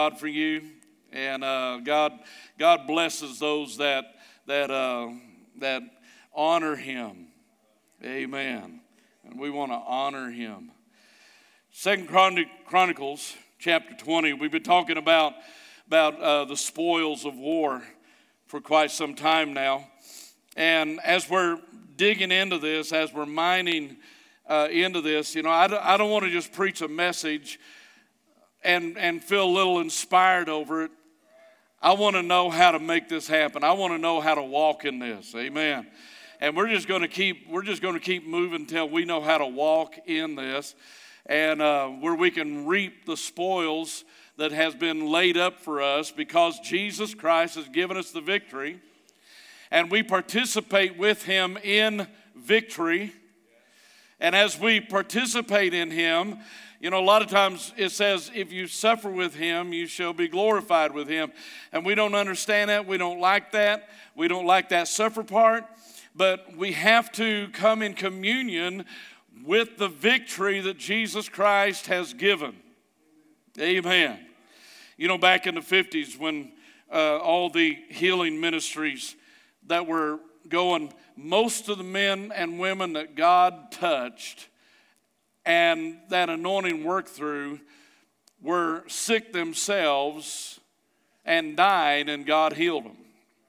God for you, and God blesses those that honor Him. Amen. And we want to honor Him. Second Chronicles chapter 20. We've been talking about the spoils of war for quite some time now, and as we're digging into this, as we're mining into this, I don't want to just preach a message and feel a little inspired over it. I want to know how to make this happen. I want to know how to walk in this. Amen. And we're just going to keep moving until we know how to walk in this, and where we can reap the spoils that has been laid up for us, because Jesus Christ has given us the victory, and we participate with Him in victory. And as we participate in Him, a lot of times it says, if you suffer with Him, you shall be glorified with Him. And we don't understand that. We don't like that. We don't like that suffer part. But we have to come in communion with the victory that Jesus Christ has given. Amen. Back in the 50s, when all the healing ministries that were going, most of the men and women that God touched and that anointing worked through were sick themselves and died, and God healed them.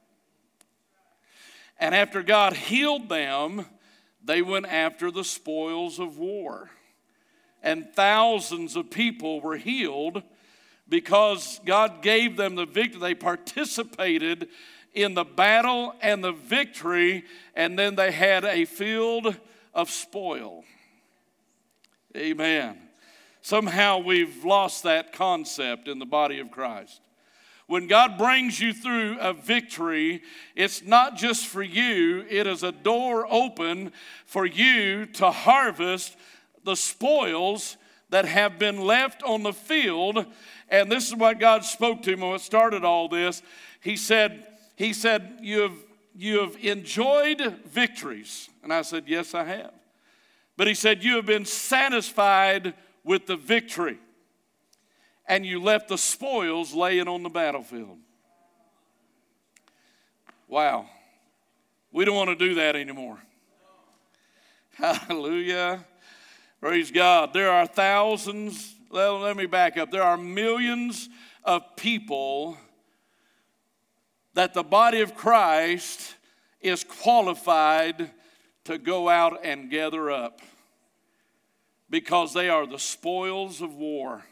And after God healed them, they went after the spoils of war. And thousands of people were healed because God gave them the victory. They participated in the battle and the victory, and then they had a field of spoil. Amen. Somehow we've lost that concept in the body of Christ. When God brings you through a victory, it's not just for you, it is a door open for you to harvest the spoils that have been left on the field. And this is what God spoke to me when it started all this. He said, you have enjoyed victories. And I said, yes, I have. But He said, you have been satisfied with the victory, and you left the spoils laying on the battlefield. Wow. We don't want to do that anymore. Hallelujah. Praise God. There are thousands, let me back up. There are millions of people that the body of Christ is qualified to go out and gather up, because they are the spoils of war.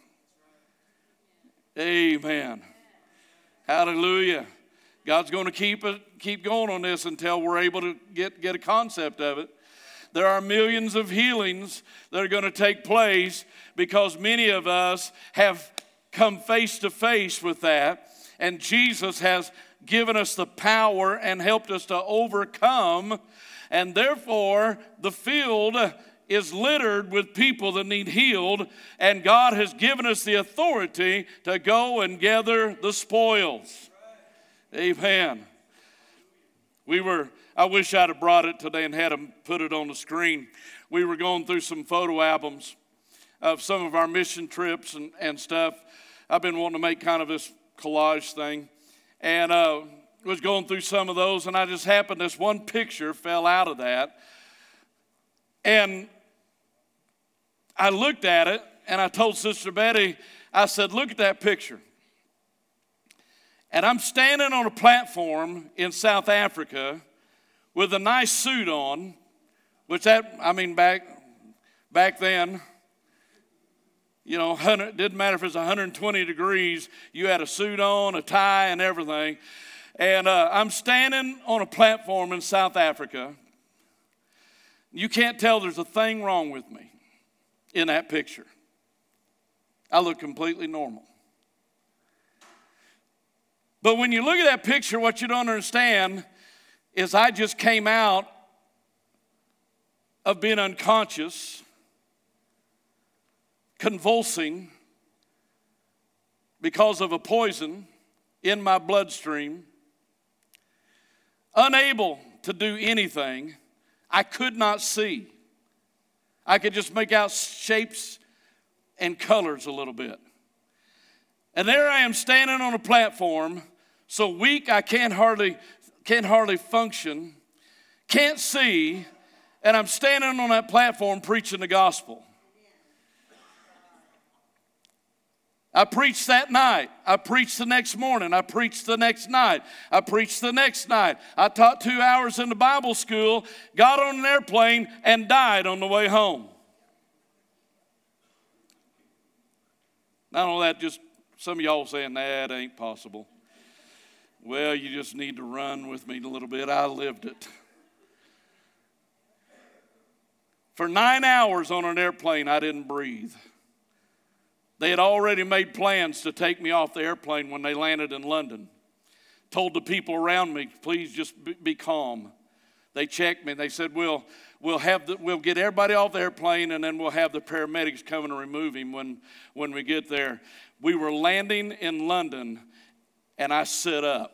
Amen. Hallelujah. God's going to keep going on this until we're able to get a concept of it. There are millions of healings that are going to take place, because many of us have come face to face with that, and Jesus has given us the power and helped us to overcome. And therefore, the field is littered with people that need healed, and God has given us the authority to go and gather the spoils. Amen. I wish I'd have brought it today and had them put it on the screen. We were going through some photo albums of some of our mission trips and stuff. I've been wanting to make kind of this collage thing, and was going through some of those, and I just happened, this one picture fell out of that, and I looked at it, and I told Sister Betty, I said, look at that picture. And I'm standing on a platform in South Africa with a nice suit on, which back then, it didn't matter if it was 120 degrees, you had a suit on, a tie, and everything. And I'm standing on a platform in South Africa. You can't tell there's a thing wrong with me in that picture. I look completely normal. But when you look at that picture, what you don't understand is I just came out of being unconscious, convulsing because of a poison in my bloodstream, unable to do anything. I could not see. I could just make out shapes and colors a little bit. And there I am standing on a platform, so weak I can't hardly function, can't see, and I'm standing on that platform preaching the gospel. I preached that night. I preached the next morning. I preached the next night. I preached the next night. I taught 2 hours in the Bible school, got on an airplane, and died on the way home. Not only that, just some of y'all saying, that ain't possible. Well, you just need to run with me a little bit. I lived it. For 9 hours on an airplane, I didn't breathe. They had already made plans to take me off the airplane when they landed in London. Told the people around me, please just be calm. They checked me. They said, we'll get everybody off the airplane, and then we'll have the paramedics come and remove him when we get there. We were landing in London, and I sit up.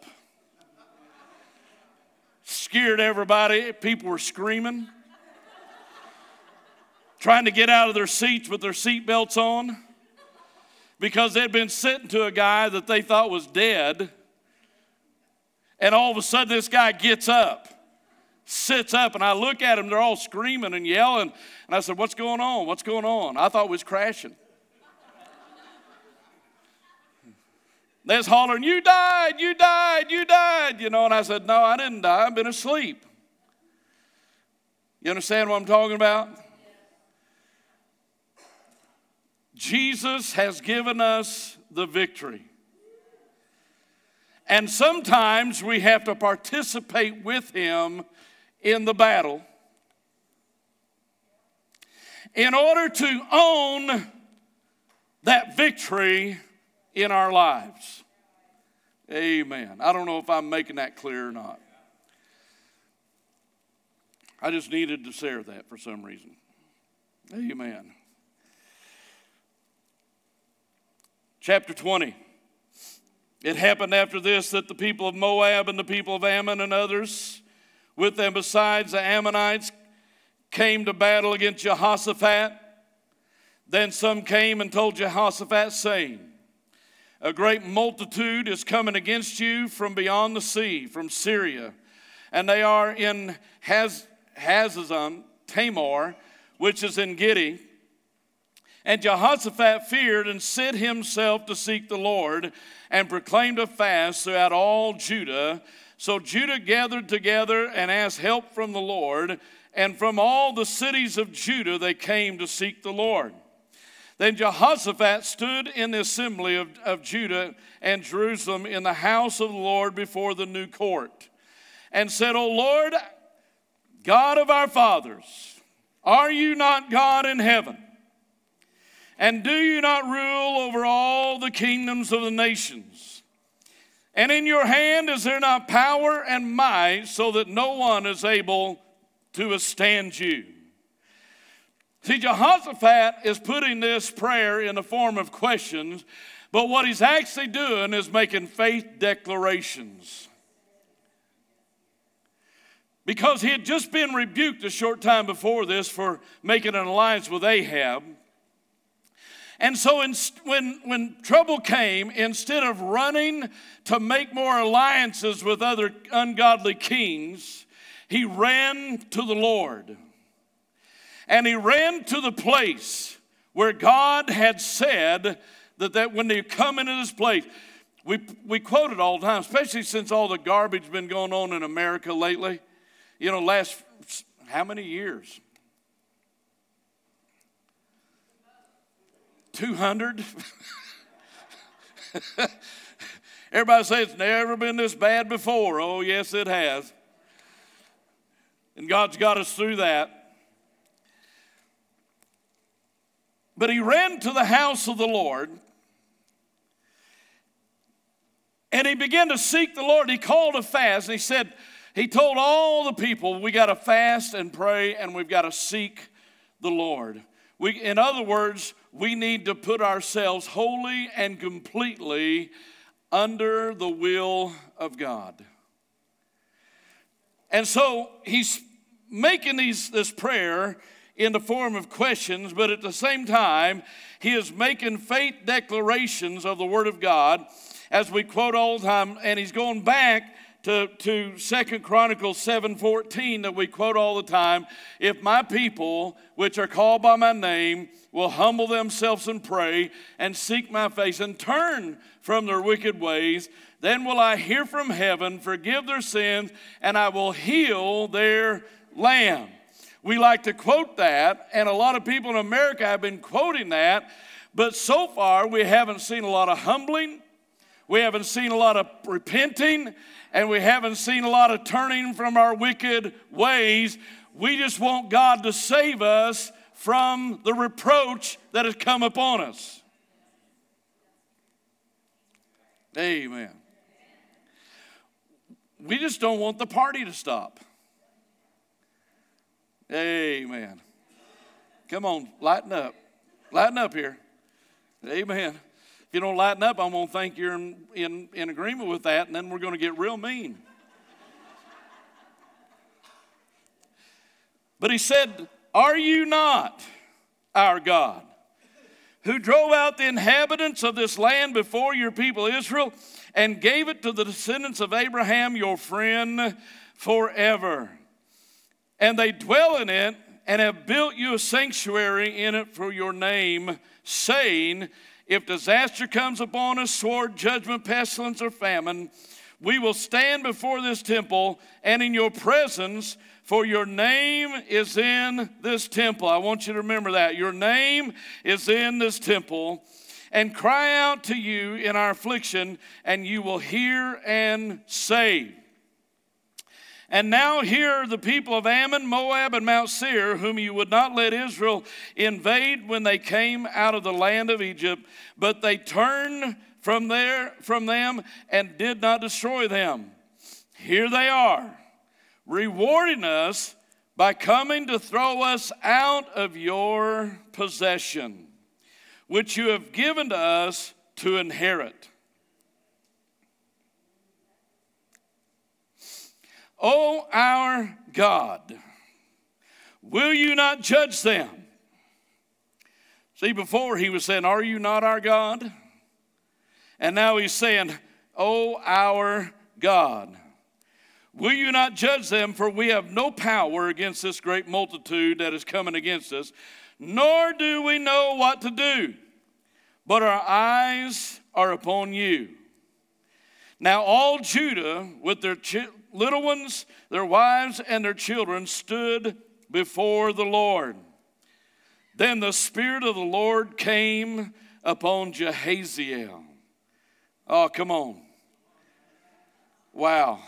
Scared everybody. People were screaming, trying to get out of their seats with their seatbelts on, because they'd been sitting to a guy that they thought was dead, and all of a sudden this guy gets up, sits up, and I look at him, they're all screaming and yelling, and I said, what's going on? What's going on? I thought we was crashing. They was hollering, you died, you died, you died, and I said, no, I didn't die, I've been asleep. You understand what I'm talking about? Jesus has given us the victory. And sometimes we have to participate with him in the battle in order to own that victory in our lives. Amen. I don't know if I'm making that clear or not. I just needed to share that for some reason. Amen. Chapter 20. It happened after this that the people of Moab and the people of Ammon and others with them besides the Ammonites came to battle against Jehoshaphat. Then some came and told Jehoshaphat, saying, a great multitude is coming against you from beyond the sea, from Syria. And they are in Hazazon Tamar, which is in Gittah. And Jehoshaphat feared and set himself to seek the Lord and proclaimed a fast throughout all Judah. So Judah gathered together and asked help from the Lord. And from all the cities of Judah they came to seek the Lord. Then Jehoshaphat stood in the assembly of Judah and Jerusalem in the house of the Lord before the new court and said, O Lord, God of our fathers, are you not God in heaven? And do you not rule over all the kingdoms of the nations? And in your hand is there not power and might so that no one is able to withstand you? See, Jehoshaphat is putting this prayer in the form of questions, but what he's actually doing is making faith declarations. Because he had just been rebuked a short time before this for making an alliance with Ahab. And so when trouble came, instead of running to make more alliances with other ungodly kings, he ran to the Lord. And he ran to the place where God had said that when they come into this place, we quote it all the time, especially since all the garbage been going on in America lately. Last how many years? 200? Everybody says it's never been this bad before. Oh, yes, it has. And God's got us through that. But he ran to the house of the Lord, and he began to seek the Lord. He called a fast, and he told all the people, we got to fast and pray, and we've got to seek the Lord. In other words, we need to put ourselves wholly and completely under the will of God. And so he's making this prayer in the form of questions, but at the same time, he is making faith declarations of the Word of God, as we quote all the time, and he's going back to 2 Chronicles 7:14 that we quote all the time. If my people, which are called by my name, will humble themselves and pray and seek my face and turn from their wicked ways, then will I hear from heaven, forgive their sins, and I will heal their land. We like to quote that, and a lot of people in America have been quoting that, but so far we haven't seen a lot of humbling, we haven't seen a lot of repenting, and we haven't seen a lot of turning from our wicked ways. We just want God to save us from the reproach that has come upon us. Amen. We just don't want the party to stop. Amen. Come on, lighten up. Lighten up here. Amen. If you don't lighten up, I'm going to think you're in agreement with that, and then we're going to get real mean. But he said, are you not our God, who drove out the inhabitants of this land before your people Israel and gave it to the descendants of Abraham, your friend, forever? And they dwell in it and have built you a sanctuary in it for your name, saying, if disaster comes upon us, sword, judgment, pestilence, or famine, we will stand before this temple and in your presence, for your name is in this temple. I want you to remember that. Your name is in this temple. And cry out to you in our affliction, and you will hear and save. And now here are the people of Ammon, Moab, and Mount Seir, whom you would not let Israel invade when they came out of the land of Egypt, but they turned from them and did not destroy them. Here they are, rewarding us by coming to throw us out of your possession, which you have given to us to inherit. O our God, will you not judge them? See, before he was saying, are you not our God? And now he's saying, O our God, will you not judge them? For we have no power against this great multitude that is coming against us, nor do we know what to do, but our eyes are upon you. Now all Judah with their little ones, their wives, and their children stood before the Lord. Then the Spirit of the Lord came upon Jahaziel. Oh, come on. Wow.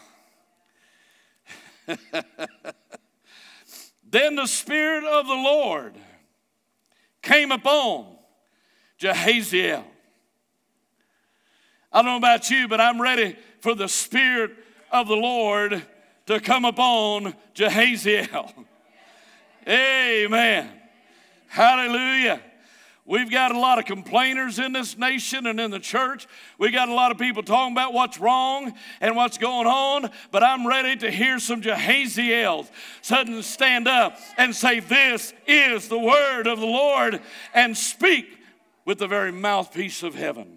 Then the Spirit of the Lord came upon Jahaziel. I don't know about you, but I'm ready for the Spirit of the Lord to come upon Jahaziel. Amen. Hallelujah. We've got a lot of complainers in this nation and in the church. We got a lot of people talking about what's wrong and what's going on, but I'm ready to hear some Jahaziels suddenly stand up and say, this is the word of the Lord, and speak with the very mouthpiece of heaven.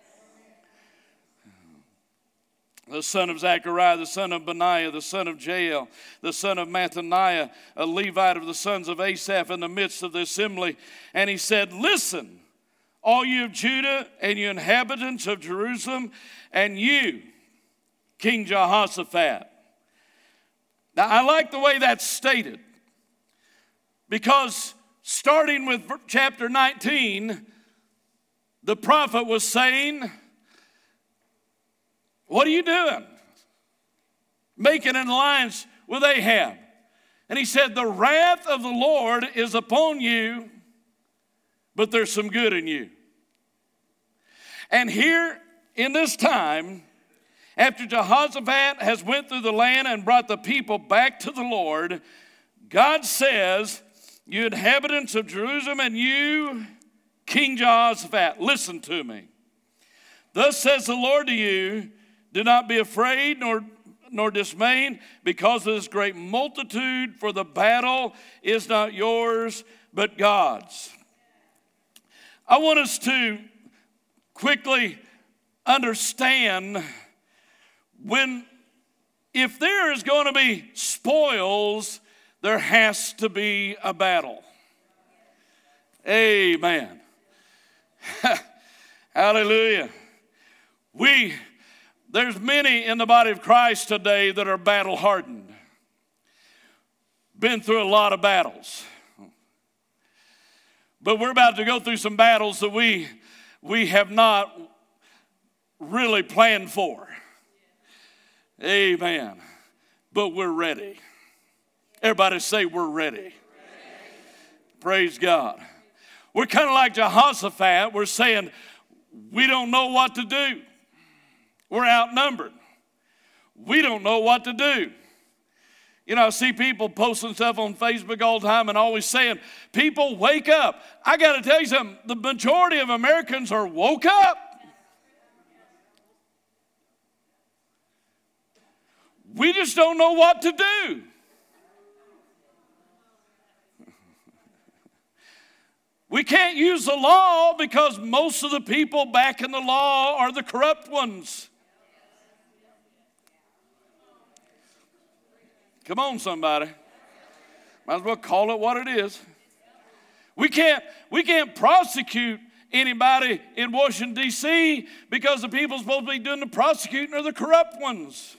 The son of Zechariah, the son of Benaiah, the son of Jael, the son of Mattaniah, a Levite of the sons of Asaph, in the midst of the assembly. And he said, listen, all you of Judah and you inhabitants of Jerusalem, and you, King Jehoshaphat. Now, I like the way that's stated, because starting with chapter 19, the prophet was saying, what are you doing? Making an alliance with Ahab. And he said, the wrath of the Lord is upon you, but there's some good in you. And here in this time, after Jehoshaphat has went through the land and brought the people back to the Lord, God says, you inhabitants of Jerusalem and you, King Jehoshaphat, listen to me. Thus says the Lord to you, do not be afraid, nor dismayed because of this great multitude, for the battle is not yours, but God's. I want us to quickly understand if there is going to be spoils, there has to be a battle. Amen. Hallelujah. There's many in the body of Christ today that are battle hardened. Been through a lot of battles. But we're about to go through some battles that we have not really planned for. Amen. But we're ready. Everybody say we're ready. Praise God. We're kind of like Jehoshaphat. We're saying we don't know what to do. We're outnumbered. We don't know what to do. You know, I see people posting stuff on Facebook all the time and always saying, people, wake up. I got to tell you something. The majority of Americans are woke up. We just don't know what to do. We can't use the law because most of the people back in the law are the corrupt ones. Come on, somebody. Might as well call it what it is. We can't prosecute anybody in Washington, D.C. because the people supposed to be doing the prosecuting are the corrupt ones.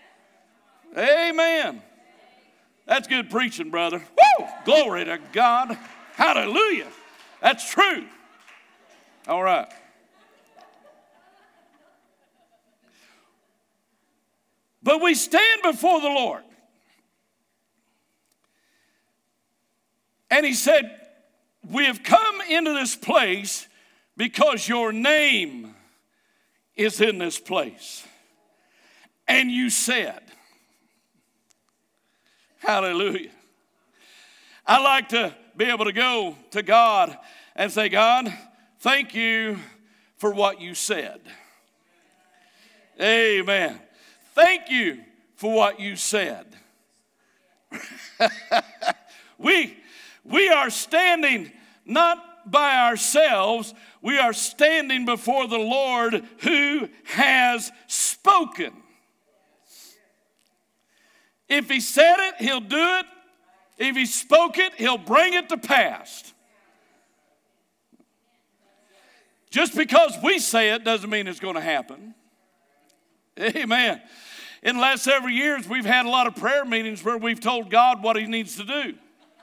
Amen. That's good preaching, brother. Woo! Glory to God. Hallelujah. That's true. All right. But we stand before the Lord. And he said, we have come into this place because your name is in this place. And you said, hallelujah. I like to be able to go to God and say, God, thank you for what you said. Amen. Thank you for what you said. We are standing not by ourselves. We are standing before the Lord who has spoken. If he said it, he'll do it. If he spoke it, he'll bring it to pass. Just because we say it doesn't mean it's going to happen. Amen. In the last several years, we've had a lot of prayer meetings where we've told God what he needs to do.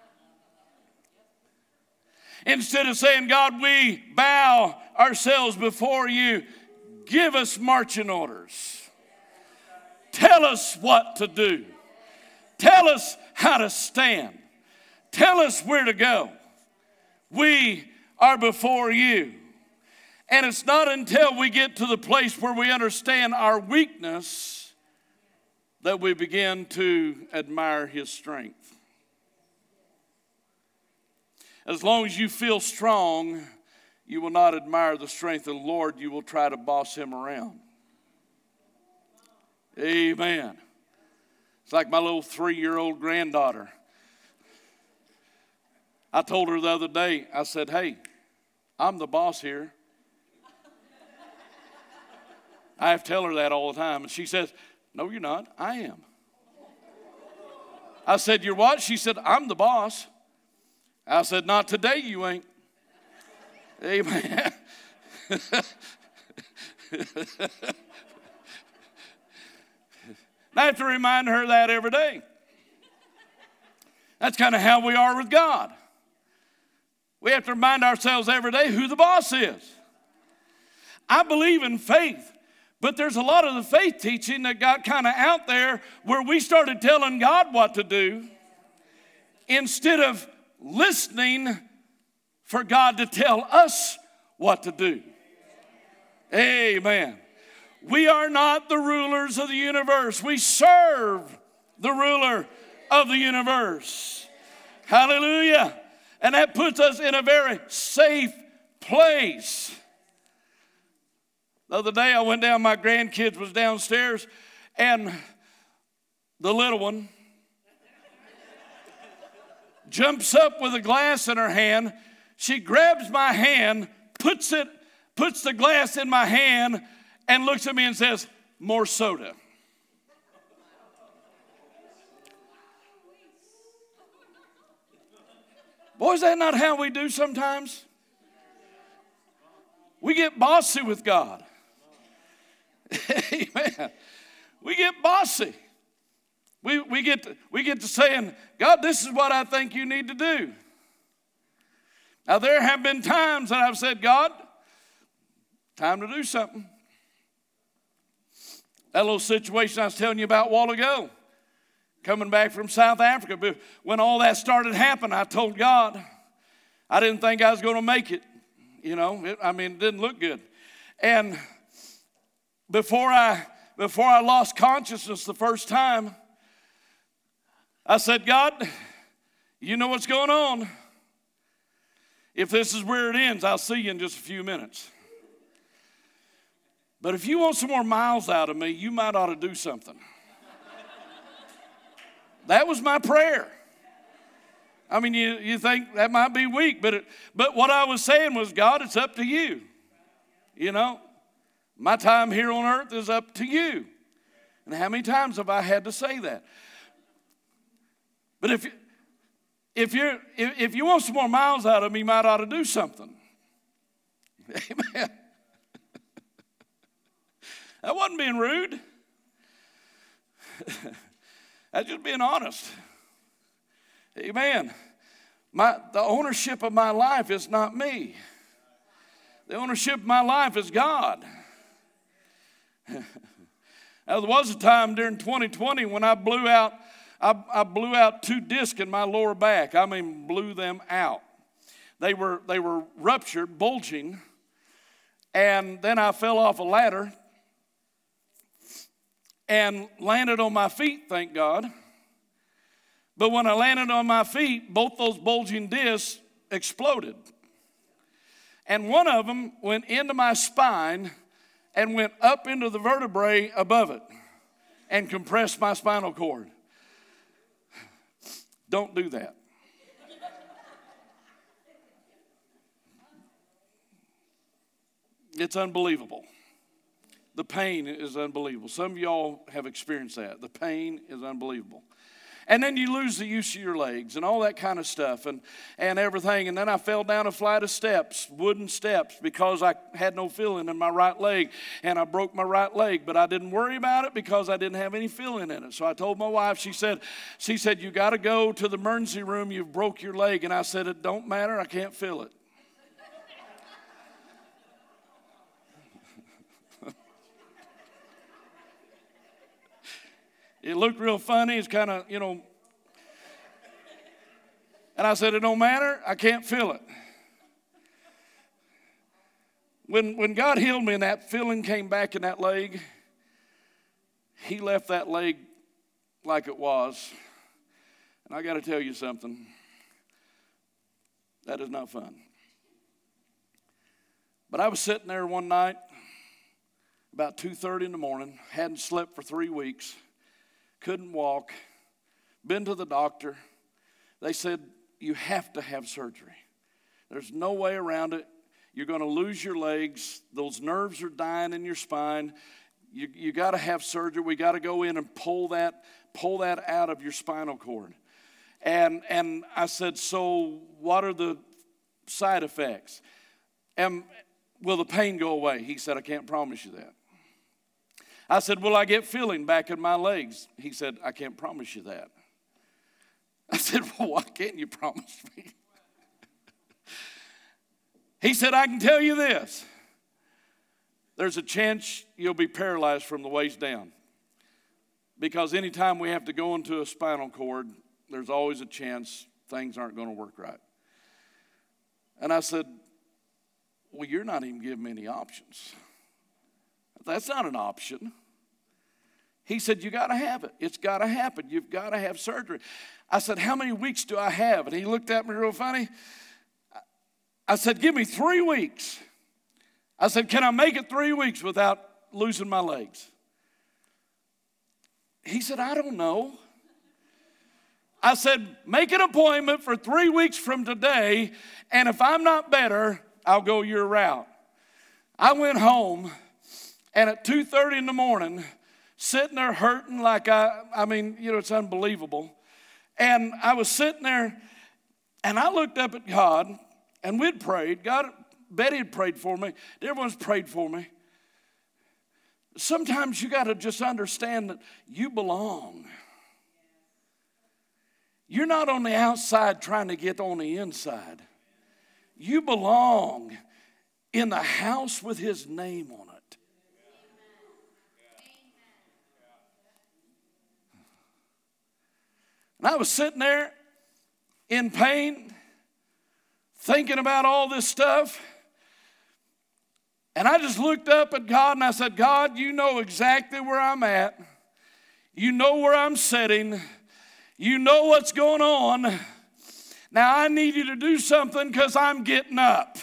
Instead of saying, God, we bow ourselves before you, give us marching orders. Tell us what to do. Tell us how to stand. Tell us where to go. We are before you. And it's not until we get to the place where we understand our weakness that we begin to admire his strength. As long as you feel strong, you will not admire the strength of the Lord. You will try to boss him around. Amen. It's like my little 3-year-old granddaughter. I told her the other day, I said, hey, I'm the boss here. I have to tell her that all the time. And she says, no, you're not. I am. I said, you're what? She said, I'm the boss. I said, not today you ain't. Amen. I have to remind her that every day. That's kind of how we are with God. We have to remind ourselves every day who the boss is. I believe in faith, but there's a lot of the faith teaching that got kind of out there where we started telling God what to do instead of listening for God to tell us what to do. Amen. We are not the rulers of the universe. We serve the ruler of the universe. Hallelujah. And that puts us in a very safe place. The other day I went down, my grandkids was downstairs, and the little one, jumps up with a glass in her hand. She grabs my hand, puts the glass in my hand, and looks at me and says, "More soda." Boy, is that not how we do sometimes? We get bossy with God. Amen. We get bossy. We get to saying, "God, this is what I think you need to do." Now, there have been times that I've said, "God, time to do something." That little situation I was telling you about a while ago, coming back from South Africa, but when all that started happening, I told God, I didn't think I was going to make it. You know, it didn't look good. And before I lost consciousness the first time, I said, "God, you know what's going on. If this is where it ends, I'll see you in just a few minutes. But if you want some more miles out of me, you might ought to do something." That was my prayer. I mean, you think that might be weak, but what I was saying was, "God, it's up to you. You know, my time here on earth is up to you." And how many times have I had to say that? But if you want some more miles out of me, you might ought to do something. Amen. That wasn't being rude. That's just being honest. Amen. The ownership of my life is not me. The ownership of my life is God. Now, there was a time during 2020 when I blew out 2 discs in my lower back. I mean, blew them out. They were ruptured, bulging, and then I fell off a ladder and landed on my feet, thank God. But when I landed on my feet, both those bulging discs exploded. And one of them went into my spine and went up into the vertebrae above it and compressed my spinal cord. Don't do that. It's unbelievable. The pain is unbelievable. Some of y'all have experienced that. The pain is unbelievable. And then you lose the use of your legs and all that kind of stuff and everything. And then I fell down a flight of steps, wooden steps, because I had no feeling in my right leg. And I broke my right leg. But I didn't worry about it because I didn't have any feeling in it. So I told my wife, she said, "You got to go to the emergency room. You've broke your leg." And I said, "It don't matter. I can't feel it." It looked real funny. It's kind of, And I said, "It don't matter. I can't feel it." When God healed me and that feeling came back in that leg, He left that leg like it was. And I got to tell you something. That is not fun. But I was sitting there one night, about 2:30 in the morning, hadn't slept for 3 weeks. Couldn't walk, been to the doctor. They said, "You have to have surgery. There's no way around it. You're going to lose your legs. Those nerves are dying in your spine. You got to have surgery. We got to go in and pull that out of your spinal cord." And I said, "So what are the side effects? And will the pain go away?" He said, "I can't promise you that." I said, "Will I get feeling back in my legs?" He said, "I can't promise you that." I said, "Well, why can't you promise me?" He said, "I can tell you this. There's a chance you'll be paralyzed from the waist down. Because anytime we have to go into a spinal cord, there's always a chance things aren't going to work right." And I said, "Well, you're not even giving me any options. That's not an option." He said, "You got to have it. It's got to happen. You've got to have surgery." I said, "How many weeks do I have?" And he looked at me real funny. I said, "Give me 3 weeks." I said, "Can I make it 3 weeks without losing my legs?" He said, I don't know. I said, make an appointment for 3 weeks from today, and if I'm not better, I'll go your route. I went home, and at 2:30 in the morning, sitting there hurting like it's unbelievable. And I was sitting there, and I looked up at God, and we'd prayed. Betty had prayed for me. Everyone's prayed for me. Sometimes you got to just understand that you belong. You're not on the outside trying to get on the inside. You belong in the house with his name on it. And I was sitting there in pain, thinking about all this stuff. And I just looked up at God and I said, God, you know exactly where I'm at. You know where I'm sitting. You know what's going on. Now I need you to do something because I'm getting up.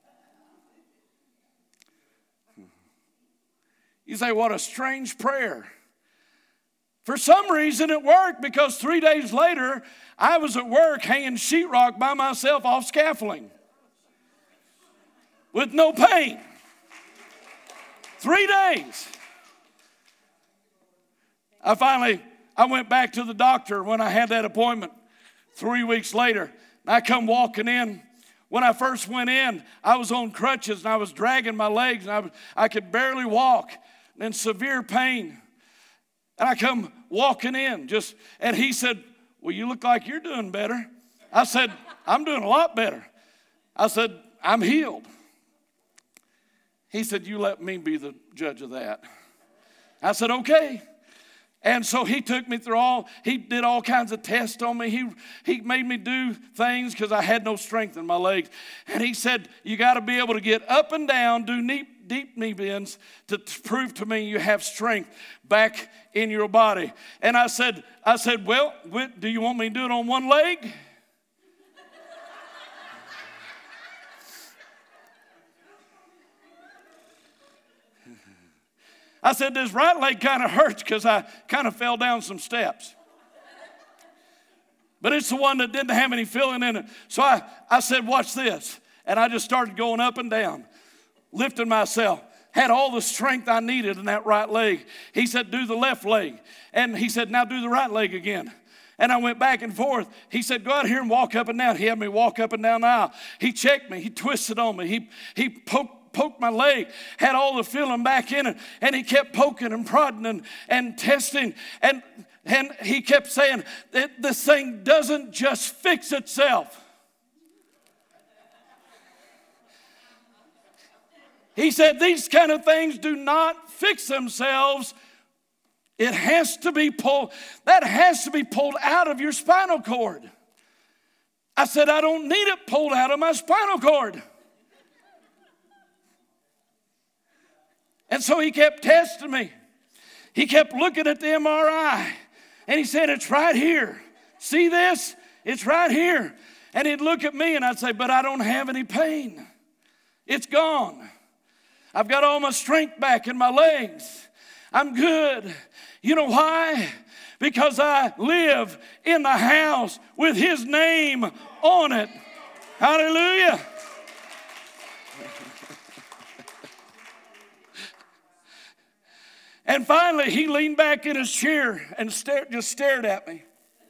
You say, what a strange prayer. For some reason it worked, because 3 days later I was at work hanging sheetrock by myself off scaffolding with no pain. 3 days. I went back to the doctor when I had that appointment 3 weeks later. And I come walking in. When I first went in, I was on crutches and I was dragging my legs and I could barely walk and in severe pain. And I come walking in and he said, well, you look like you're doing better. I said, I'm doing a lot better. I said, I'm healed. He said, you let me be the judge of that. I said, okay. And so he took me through he did all kinds of tests on me. He made me do things because I had no strength in my legs. And he said, you got to be able to get up and down, do deep knee bends to prove to me you have strength back in your body. And I said, well, do you want me to do it on one leg? I said, this right leg kind of hurts because I kind of fell down some steps. But it's the one that didn't have any filling in it. So I said, watch this. And I just started going up and down, lifting myself. Had all the strength I needed in that right leg. He said, do the left leg. And he said, now do the right leg again. And I went back and forth. He said, go out here and walk up and down. He had me walk up and down the aisle. He checked me. He twisted on me. He poked my leg, had all the feeling back in it, and he kept poking and prodding and testing, and he kept saying that this thing doesn't just fix itself. He said these kind of things do not fix themselves. It has to be pulled out of your spinal cord. I said, I don't need it pulled out of my spinal cord. And so he kept testing me. He kept looking at the MRI. And he said, it's right here. See this? It's right here. And he'd look at me and I'd say, but I don't have any pain. It's gone. I've got all my strength back in my legs. I'm good. You know why? Because I live in the house with his name on it. Hallelujah. And finally, he leaned back in his chair and just stared at me.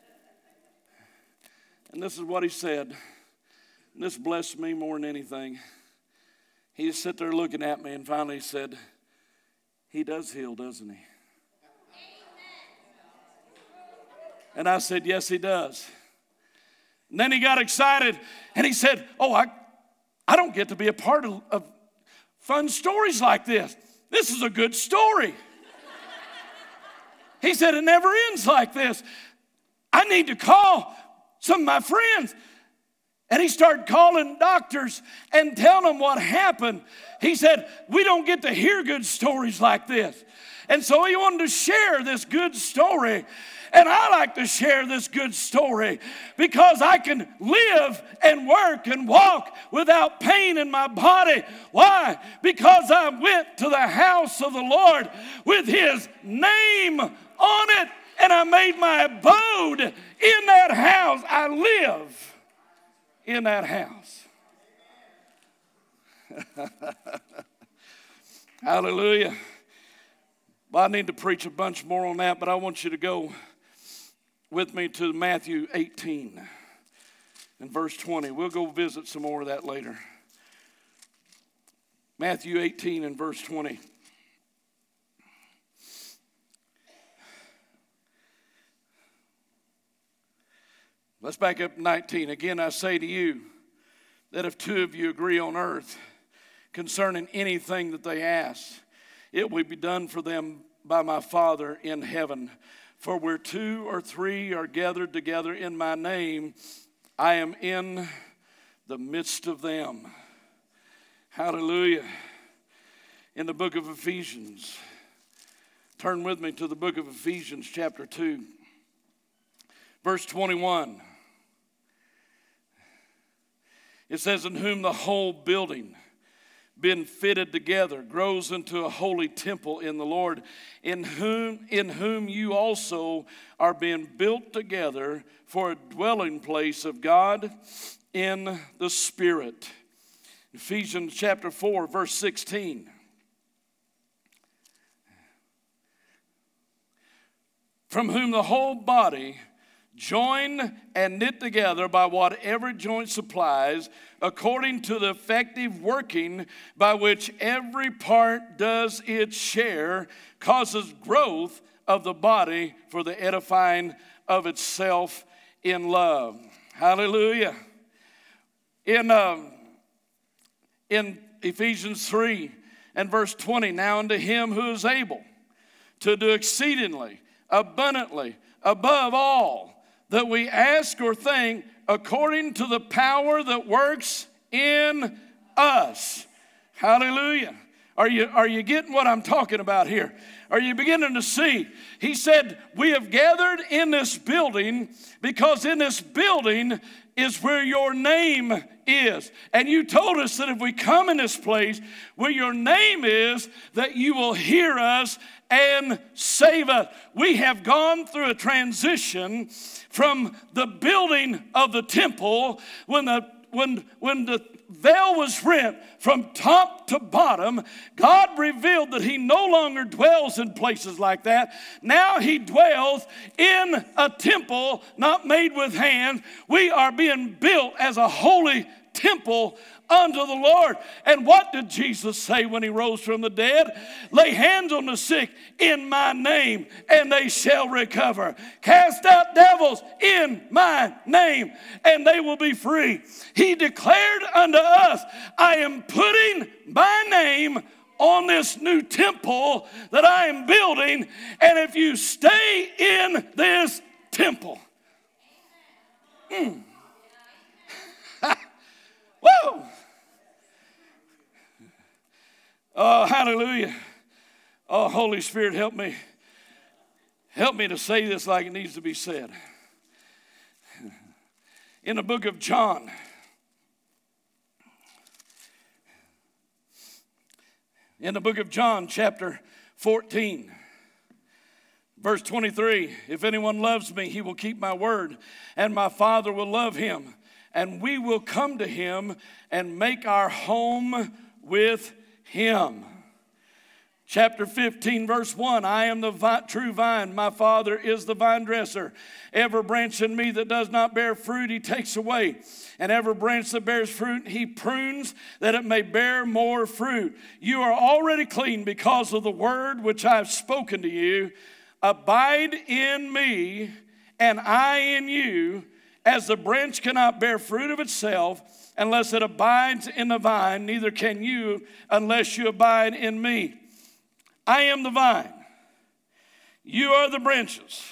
And this is what he said. And this blessed me more than anything. He just sat there looking at me, and finally he said, he does heal, doesn't he? And I said, yes, he does. And then he got excited, and he said, oh, I don't get to be a part of fun stories like this. This is a good story. He said, it never ends like this. I need to call some of my friends. And he started calling doctors and telling them what happened. He said, we don't get to hear good stories like this. And so he wanted to share this good story. And I like to share this good story because I can live and work and walk without pain in my body. Why? Because I went to the house of the Lord with his name on it. and I made my abode in that house. I live in that house. Hallelujah. Well, I need to preach a bunch more on that, but I want you to go with me to Matthew 18 and verse 20. We'll go visit some more of that later. Matthew 18 and verse 20. Let's back up to 19. Again, I say to you that if two of you agree on earth concerning anything that they ask, it will be done for them by my Father in heaven. For where two or three are gathered together in my name, I am in the midst of them. Hallelujah. In the book of Ephesians, turn with me to the book of Ephesians chapter 2, verse 21. It says, in whom the whole building, been fitted together, grows into a holy temple in the Lord, in whom you also are being built together for a dwelling place of God in the Spirit. Ephesians chapter 4, verse 16. From whom the whole body, joined and knit together by what every joint supplies, according to the effective working by which every part does its share, causes growth of the body for the edifying of itself in love. Hallelujah. In Ephesians 3 and verse 20, now unto him who is able to do exceedingly, abundantly, above all that we ask or think, according to the power that works in us. Hallelujah. Are you getting what I'm talking about here? Are you beginning to see? He said, we have gathered in this building because in this building is where your name is. And you told us that if we come in this place where your name is, that you will hear us and save us. We have gone through a transition from the building of the temple when the veil was rent from top to bottom. God revealed that he no longer dwells in places like that. Now he dwells in a temple not made with hands. We are being built as a holy temple unto the Lord. And what did Jesus say when he rose from the dead? Lay hands on the sick in my name and they shall recover. Cast out devils in my name and they will be free. He declared unto us, I am putting my name on this new temple that I am building, and if you stay in this temple, woo! Oh, hallelujah. Oh, Holy Spirit, help me. Help me to say this like it needs to be said. In the book of John, chapter 14, verse 23, if anyone loves me, he will keep my word, and my Father will love him, and we will come to him and make our home with him. Chapter 15, verse 1, I am the true vine, my Father is the vine dresser. Every branch in me that does not bear fruit, he takes away. And every branch that bears fruit, he prunes that it may bear more fruit. You are already clean because of the word which I have spoken to you. Abide in me, and I in you, as the branch cannot bear fruit of itself unless it abides in the vine, neither can you unless you abide in me. I am the vine. You are the branches.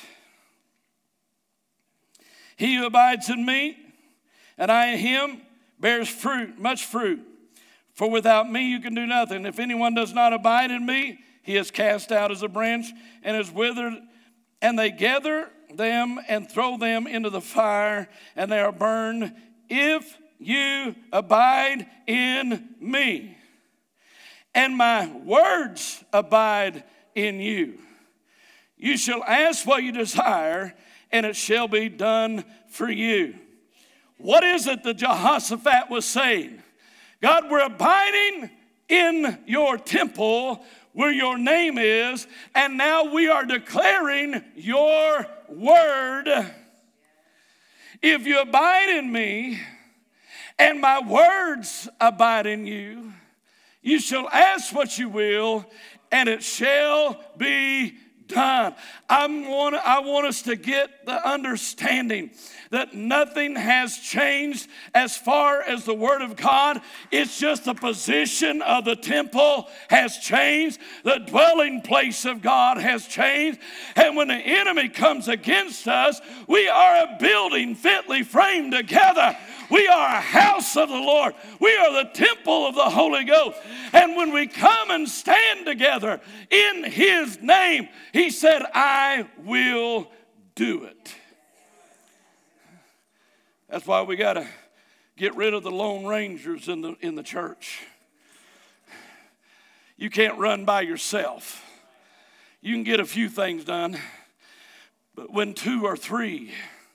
He who abides in me, and I in him, bears fruit, much fruit. For without me you can do nothing. If anyone does not abide in me, he is cast out as a branch and is withered, and they gather them and throw them into the fire, and they are burned. If you abide in me, and my words abide in you, You shall ask what you desire, and it shall be done for you. What is it that Jehoshaphat was saying? God, we're abiding in your temple where your name is, and now we are declaring your word. If you abide in me, and my words abide in you, you shall ask what you will, and it shall be done. I want us to get the understanding that nothing has changed as far as the Word of God. It's just the position of the temple has changed. The dwelling place of God has changed. And when the enemy comes against us, we are a building fitly framed together. We are a house of the Lord. We are the temple of the Holy Ghost. And when we come and stand together in His name, He said, I will do it. That's why we got to get rid of the Lone Rangers in the church. You can't run by yourself. You can get a few things done, but when two or three,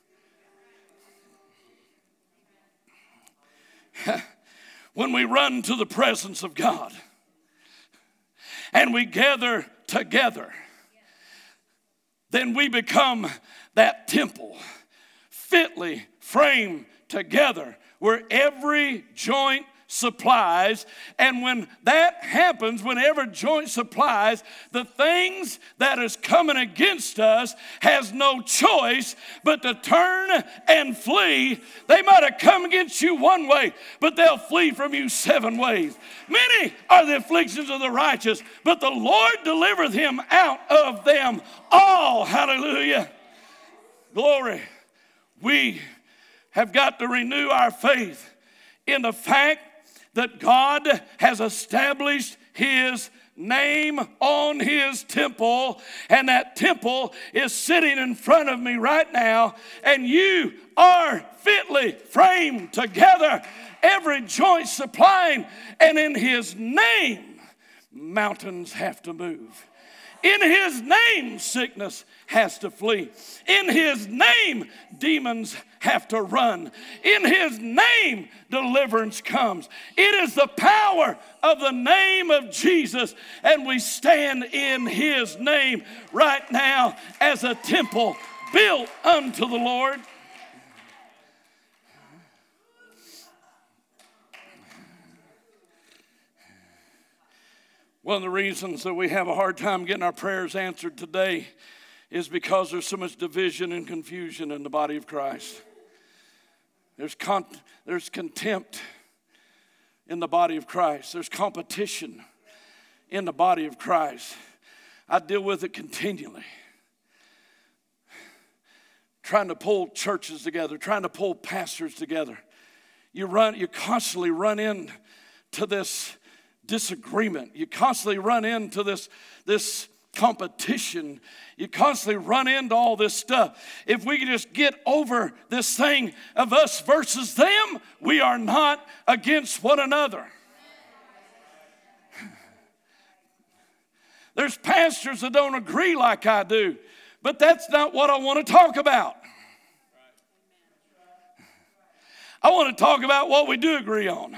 when we run to the presence of God and we gather together, then we become that temple fitly framed together where every joint supplies. And when that happens, whenever joint supplies, the things that is coming against us has no choice but to turn and flee. They might have come against you one way, but they'll flee from you 7 ways. Many are the afflictions of the righteous, but the Lord delivereth him out of them all. Hallelujah. Glory. We have got to renew our faith in the fact that God has established His name on His temple, and that temple is sitting in front of me right now, and you are fitly framed together, every joint supplying, and in His name, mountains have to move. In His name, sickness has to flee. In His name, demons have to run. In His name, deliverance comes. It is the power of the name of Jesus, and we stand in His name right now as a temple built unto the Lord. One of the reasons that we have a hard time getting our prayers answered today is because there's so much division and confusion in the body of Christ. There's contempt in the body of Christ. There's competition in the body of Christ. I deal with it continually. Trying to pull churches together, trying to pull pastors together. You constantly run into this disagreement. You constantly run into this competition. You constantly run into all this stuff. If we could just get over this thing of us versus them, we are not against one another. There's pastors that don't agree like I do, but that's not what I want to talk about. I want to talk about what we do agree on.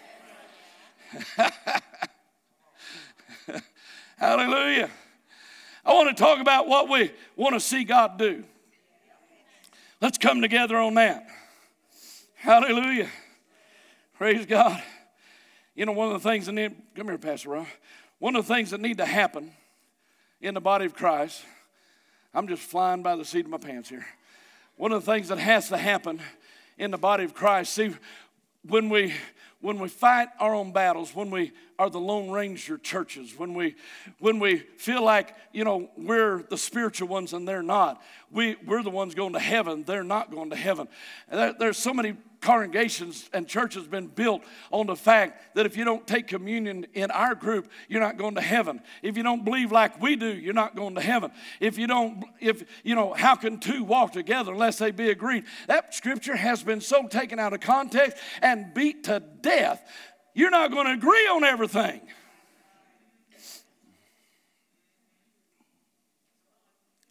Hallelujah. I want to talk about what we want to see God do. Let's come together on that. Hallelujah. Praise God. You know, one of the things that come here, Pastor Ron. One of the things that need to happen in the body of Christ, I'm just flying by the seat of my pants here. One of the things that has to happen in the body of Christ, see, when we fight our own battles, when we are the Lone Ranger churches, when we feel like, you know, we're the spiritual ones and they're not. We're the ones going to heaven. They're not going to heaven. There's so many congregations and churches been built on the fact that if you don't take communion in our group, you're not going to heaven. If you don't believe like we do, you're not going to heaven. How can two walk together unless they be agreed? That scripture has been so taken out of context and beat to death. You're not going to agree on everything.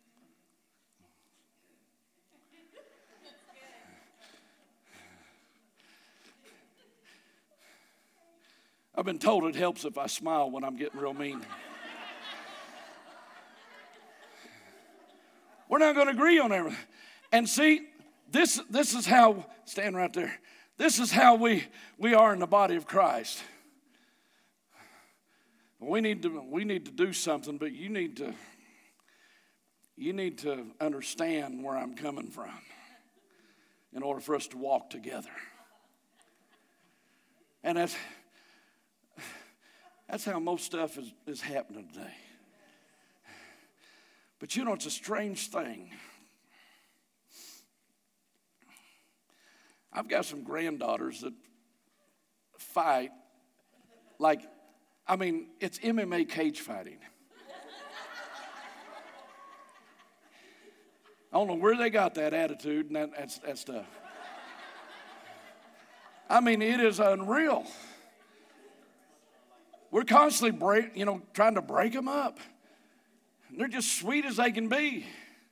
I've been told it helps if I smile when I'm getting real mean. We're not going to agree on everything. And see, this is how, stand right there. This is how we are in the body of Christ. We need to do something, but you need to understand where I'm coming from in order for us to walk together. And that's how most stuff is happening today. But you know, it's a strange thing. I've got some granddaughters that fight like, it's MMA cage fighting. I don't know where they got that attitude and that stuff. It is unreal. We're constantly trying to break them up. They're just sweet as they can be.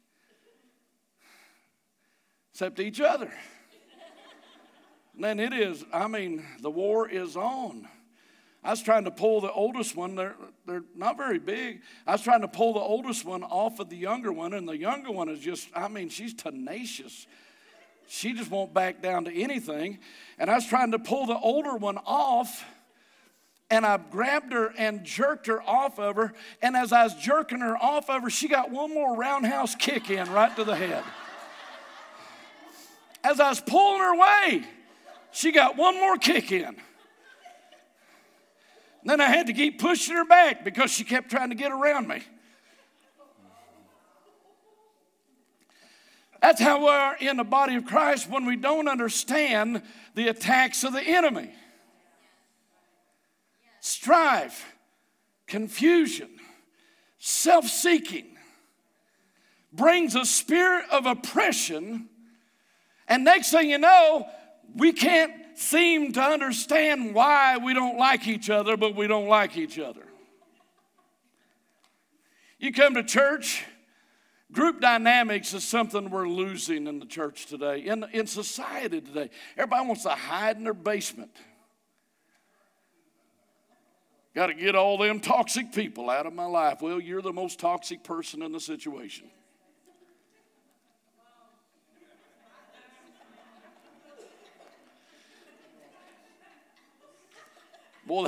Except each other. And then the war is on. I was trying to pull the oldest one. They're not very big. I was trying to pull the oldest one off of the younger one, and the younger one is just, she's tenacious. She just won't back down to anything. And I was trying to pull the older one off, and I grabbed her and jerked her off of her. And as I was jerking her off of her, she got one more roundhouse kick in right to the head. As I was pulling her away, she got one more kick in. Then I had to keep pushing her back because she kept trying to get around me. That's how we are in the body of Christ when we don't understand the attacks of the enemy. Strife, confusion, self-seeking brings a spirit of oppression, and next thing you know, we can't seem to understand why we don't like each other, but we don't like each other. You come to church, group dynamics is something we're losing in the church today, in society today. Everybody wants to hide in their basement. Got to get all them toxic people out of my life. Well, you're the most toxic person in the situation. Boy,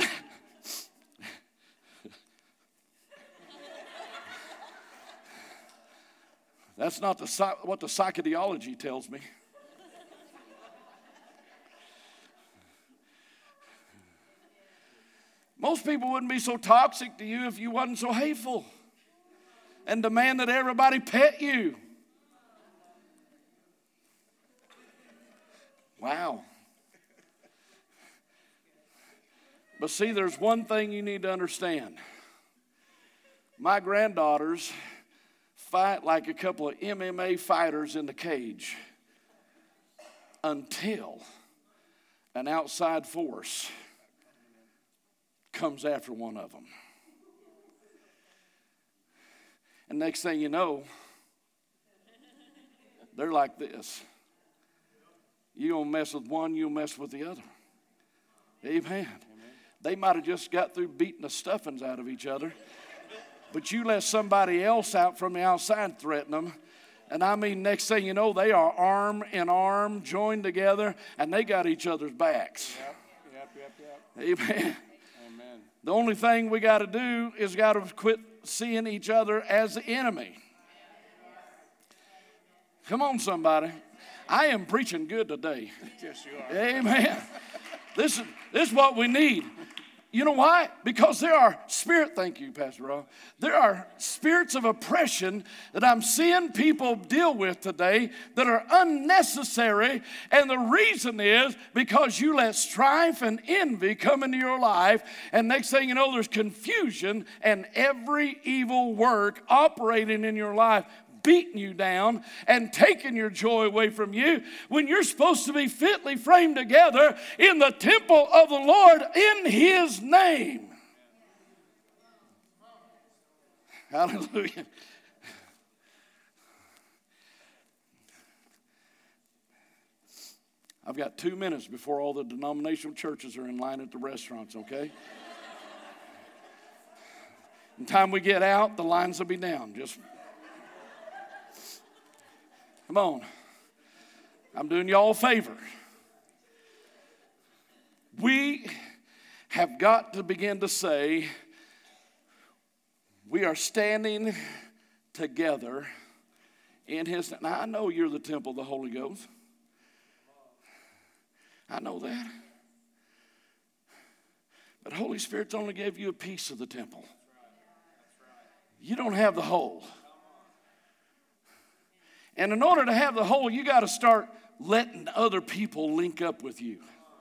that's not what the psychology tells me. Most people wouldn't be so toxic to you if you wasn't so hateful and demand that everybody pet you. Wow. But see, there's one thing you need to understand. My granddaughters fight like a couple of MMA fighters in the cage until an outside force comes after one of them. And next thing you know, they're like this. You don't mess with one, you'll mess with the other. Amen. They might have just got through beating the stuffings out of each other, but you let somebody else out from the outside threaten them, and next thing you know, they are arm in arm, joined together, and they got each other's backs. Yep. Amen. Amen. The only thing we got to do is got to quit seeing each other as the enemy. Come on, somebody. I am preaching good today. Yes, you are. Amen. This is what we need. You know why? Because there are thank you, Pastor Rob. There are spirits of oppression that I'm seeing people deal with today that are unnecessary. And the reason is because you let strife and envy come into your life. And next thing you know, there's confusion and every evil work operating in your life, beating you down and taking your joy away from you when you're supposed to be fitly framed together in the temple of the Lord in His name. Hallelujah. I've got 2 minutes before all the denominational churches are in line at the restaurants, okay? By the time we get out, the lines will be down. Just come on. I'm doing y'all a favor. We have got to begin to say, we are standing together in His. Now, I know you're the temple of the Holy Ghost. I know that. But Holy Spirit's only gave you a piece of the temple. You don't have the whole. And in order to have the whole, you got to start letting other people link up with you.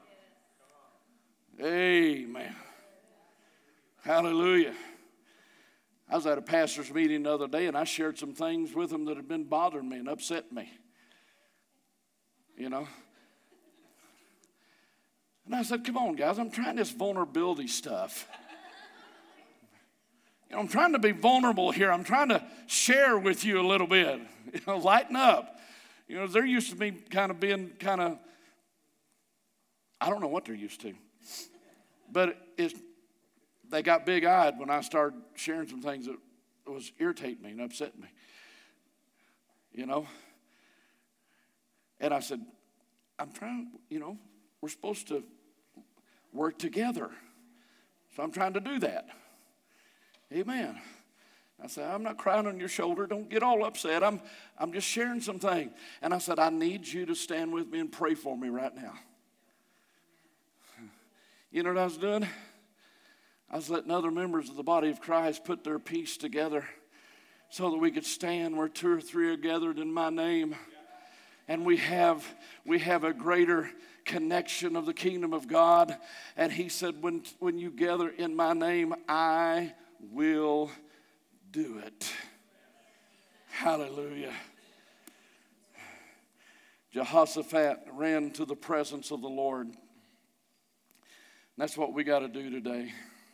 Amen. Hallelujah. I was at a pastor's meeting the other day, and I shared some things with them that had been bothering me and upset me. You know? And I said, come on, guys, I'm trying this vulnerability stuff. You know, I'm trying to be vulnerable here. I'm trying to share with you a little bit. You know, lighten up. You know, they're used to me being I don't know what they're used to. But they got big-eyed when I started sharing some things that was irritating me and upsetting me. You know? And I said, I'm trying, we're supposed to work together. So I'm trying to do that. Amen. I said, I'm not crying on your shoulder. Don't get all upset. I'm just sharing some things. And I said, I need you to stand with me and pray for me right now. You know what I was doing? I was letting other members of the body of Christ put their piece together so that we could stand where 2 or 3 are gathered in my name. And we have a greater connection of the kingdom of God. And he said, when you gather in my name, I will do it. Hallelujah. Jehoshaphat ran to the presence of the Lord. And that's what we got to do today.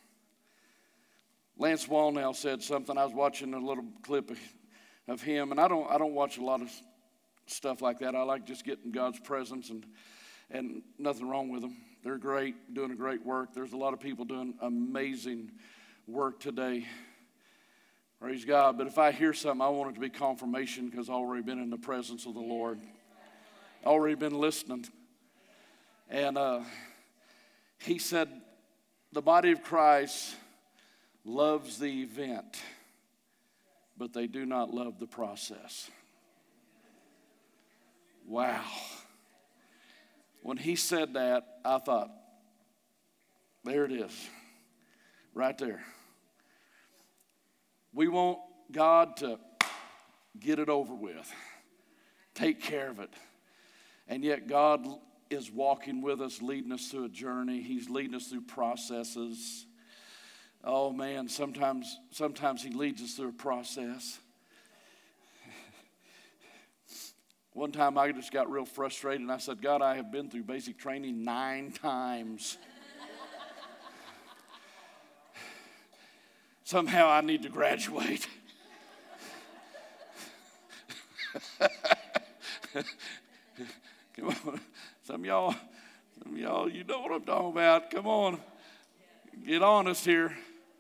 Lance Wallnau said something. I was watching a little clip of him, and I don't watch a lot of stuff like that. I like just getting God's presence, and nothing wrong with them. They're great, doing a great work. There's a lot of people doing amazing work today. Praise God. But if I hear something, I want it to be confirmation, because I've already been in the presence of the Lord. Already been listening. And he said, the body of Christ loves the event, but they do not love the process. Wow. When he said that, I thought, there it is, right there. We want God to get it over with, take care of it. And yet God is walking with us, leading us through a journey. He's leading us through processes. Oh man, sometimes he leads us through a process. One time I just got real frustrated and I said, God, I have been through basic training 9 times. Somehow I need to graduate. Come on. Some of y'all, you know what I'm talking about. Come on. Get honest here.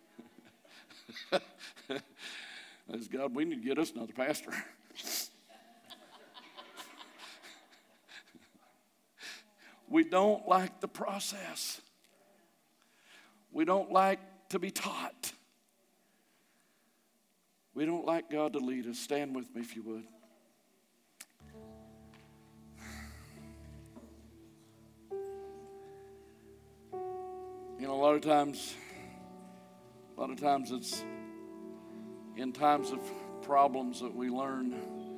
As God, we need to get us another pastor. We don't like the process. We don't like to be taught. We don't like God to lead us. Stand with me if you would. You know, a lot of times it's in times of problems that we learn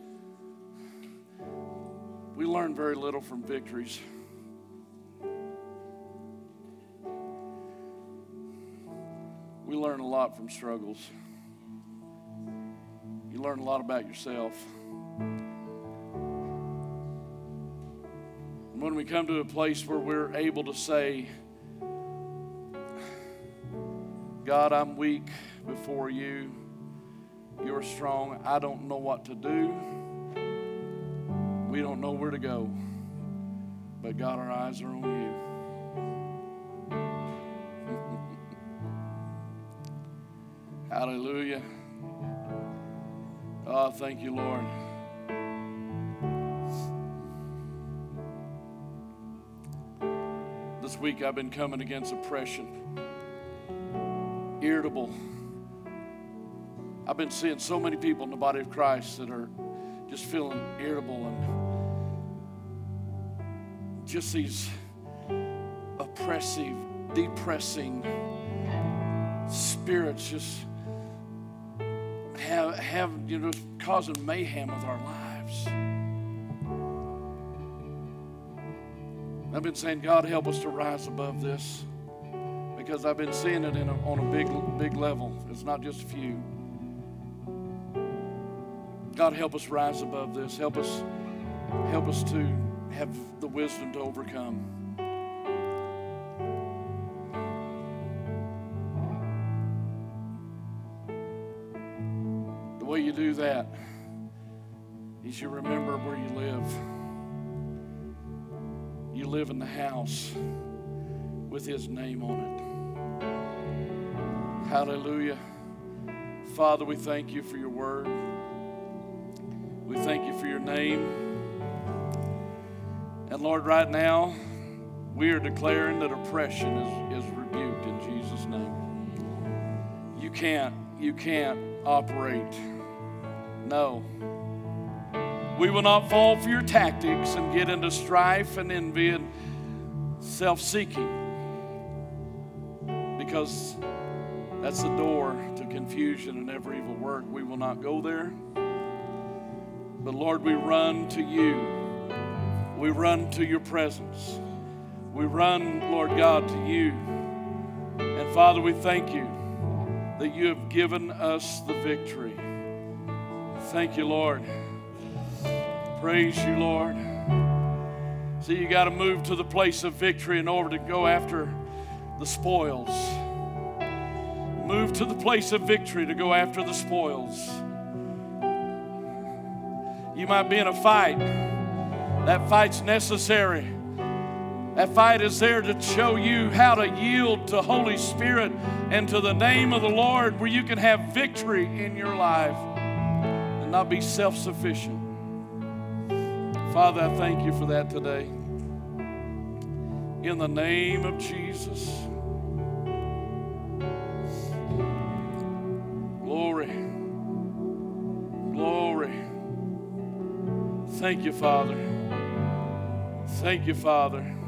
very little from victories. We learn a lot from struggles. You learn a lot about yourself. And when we come to a place where we're able to say, God, I'm weak before you. You're strong. I don't know what to do. We don't know where to go. But God, our eyes are on you. Hallelujah. Oh, thank you, Lord. This week I've been coming against oppression, irritable. I've been seeing so many people in the body of Christ that are just feeling irritable and just these oppressive, depressing spirits just have causing mayhem with our lives. I've been saying, God, help us to rise above this, because I've been seeing it on a big level. It's not just a few. God, help us rise above this. Help us to have the wisdom to overcome. The way you do that is you remember where you live. You live in the house with His name on it. Hallelujah. Father, we thank you for your word. We thank you for your name. And Lord, right now, we are declaring that oppression is rebuked in Jesus' name. You can't operate. No. We will not fall for your tactics and get into strife and envy and self-seeking, because that's the door to confusion and every evil work. We will not go there. But Lord, we run to you. We run to your presence. We run, Lord God, to you. And Father, we thank you that you have given us the victory. Thank you, Lord. Praise you, Lord. See, you got to move to the place of victory in order to go after the spoils. Move to the place of victory to go after the spoils. You might be in a fight. That fight's necessary. That fight is there to show you how to yield to Holy Spirit and to the name of the Lord, where you can have victory in your life and not be self-sufficient. Father, I thank you for that today. In the name of Jesus. Glory. Glory. Thank you, Father. Thank you, Father.